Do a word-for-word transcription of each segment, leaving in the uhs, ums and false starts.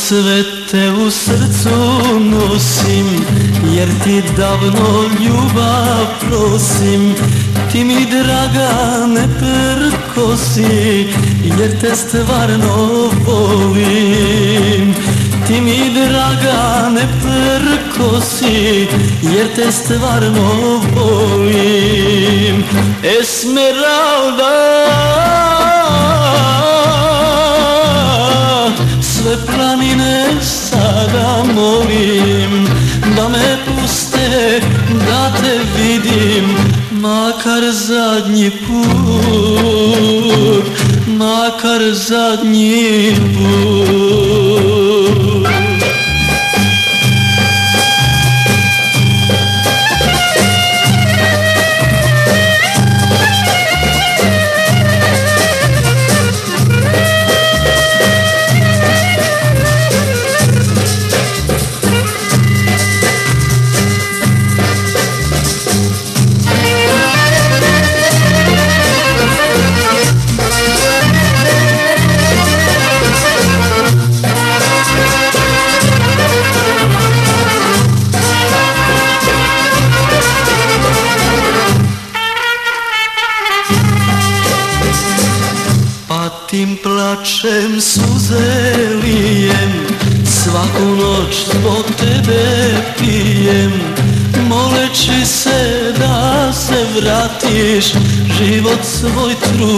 cvete u srcu nosim, jer ti davno ljubav prosim. Ti mi draga ne prkosi, jer te stvarno volim. Ti mi draga ne prkosi, jer te stvarno volim. Esmeralda, sve planine sada molim da me puste, da te vidim, makar zadnji put, makar zadnji put. Patim, plačem, suze lijem, svaku noć zbog tebe pijem, moleći se da se vratiš, život svoj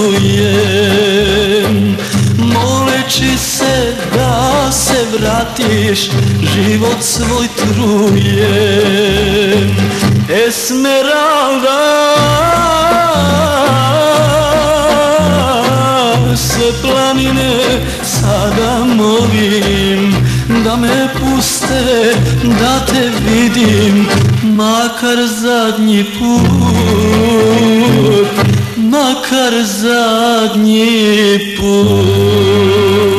trujem. Moleći se da se vratiš, život svoj trujem. Esmeralda, sve planine sada molim da me puste, da te vidim, makar zadnji put, makar zadnji put.